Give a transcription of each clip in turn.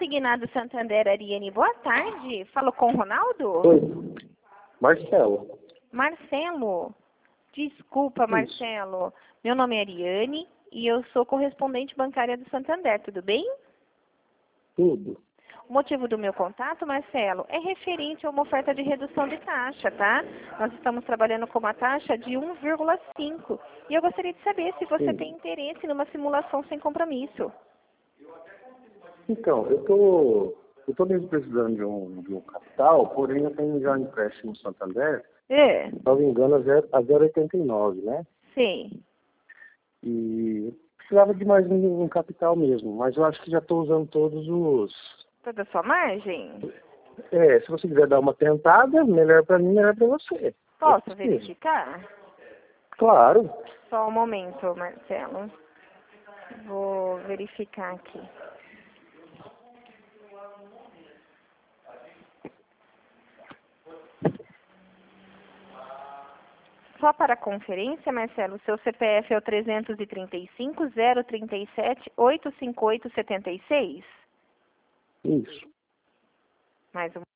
Consignado Santander Ariane, boa tarde. Falo com o Ronaldo? Oi, Marcelo. Marcelo. Desculpa, Isso. Marcelo. Meu nome é Ariane e eu sou correspondente bancária do Santander, tudo bem? Tudo. O motivo do meu contato, Marcelo, é referente a uma oferta de redução de taxa, tá? Nós estamos trabalhando com uma taxa de 1,5. E eu gostaria de saber se você Sim. tem interesse numa simulação sem compromisso. Então, eu tô mesmo precisando de um capital, porém eu tenho já um empréstimo no Santander, É, se não me engano, a 0,89, né? sim. E precisava de mais um capital mesmo, mas eu acho que já estou usando todos os... Toda a sua margem? Se você quiser dar uma tentada, melhor para mim, melhor para você. Posso Eu preciso. verificar? Claro. Só um momento, Marcelo. Vou verificar aqui. Só para a conferência, Marcelo, seu CPF é o 335-037-858-76? Isso. Mais um.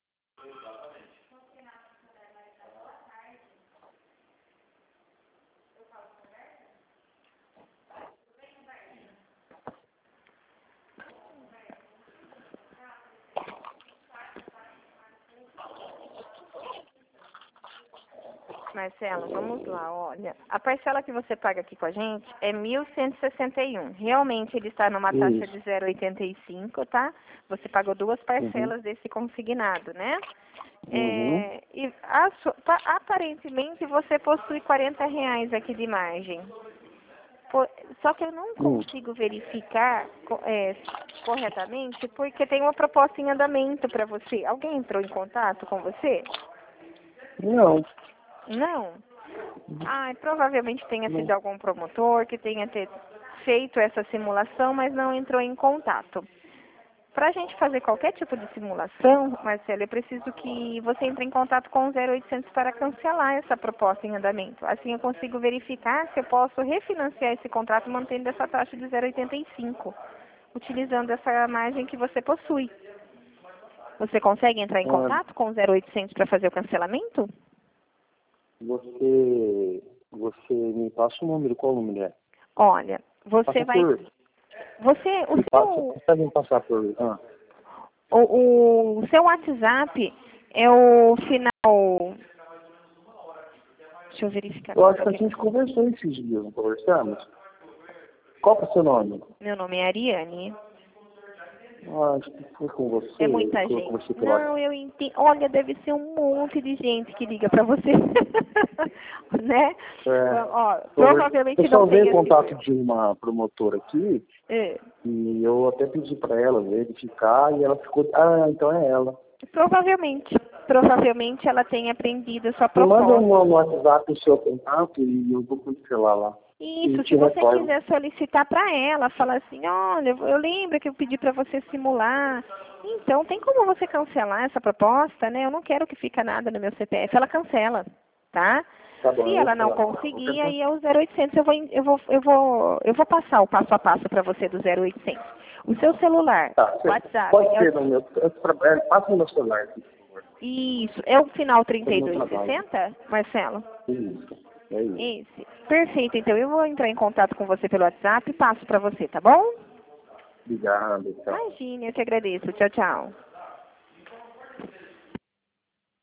Marcelo, vamos lá, olha. A parcela que você paga aqui com a gente é 1.161. Realmente ele está numa taxa Isso. de 0,85, tá? Você pagou duas parcelas desse consignado, né? Uhum. E aparentemente você possui R$ 40 aqui de margem. Só que eu não consigo verificar corretamente porque tem uma proposta em andamento para você. Alguém entrou em contato com você? Não. Não? Provavelmente tenha sido algum promotor que tenha feito essa simulação, mas não entrou em contato. Para a gente fazer qualquer tipo de simulação, Marcelo, eu preciso que você entre em contato com o 0800 para cancelar essa proposta em andamento. Assim eu consigo verificar se eu posso refinanciar esse contrato mantendo essa taxa de 0,85, utilizando essa margem que você possui. Você consegue entrar em contato com o 0800 para fazer o cancelamento? Você me passa o número, qual número é? Olha, você Passa vai... por... Consegue me passar por... O seu WhatsApp é o final... Deixa eu verificar. Eu acho que a gente conversou esses dias, não conversamos? Qual que é o seu nome? Meu nome é Ariane. Acho que foi com você. É muita que eu gente. conversei pela... Não, eu entendo. Olha, deve ser um monte de gente que liga pra você. Né? Ó, provavelmente eu só não veio tem em contato de uma promotora aqui, É. e eu até pedi para ela verificar, e ela ficou... então é ela. Provavelmente ela tem aprendido a sua Me proposta. manda no WhatsApp o seu contato e eu vou cancelar lá. Isso, se você quiser solicitar para ela, falar assim, olha, eu lembro que eu pedi para você simular. Então, tem como você cancelar essa proposta, né? Eu não quero que fique nada no meu CPF. Ela cancela, tá? Tá bom, Se ela não conseguir, aí é o 0800. Eu vou passar o passo a passo para você do 0800. O seu celular, WhatsApp. Pode ser no meu... Passa no meu celular aqui, por favor. Isso. É o final 3260, Marcelo? Isso. É isso. Esse. Perfeito. Então, eu vou entrar em contato com você pelo WhatsApp e passo para você, tá bom? Obrigado. Tchau. Imagine, eu te agradeço. Tchau, tchau.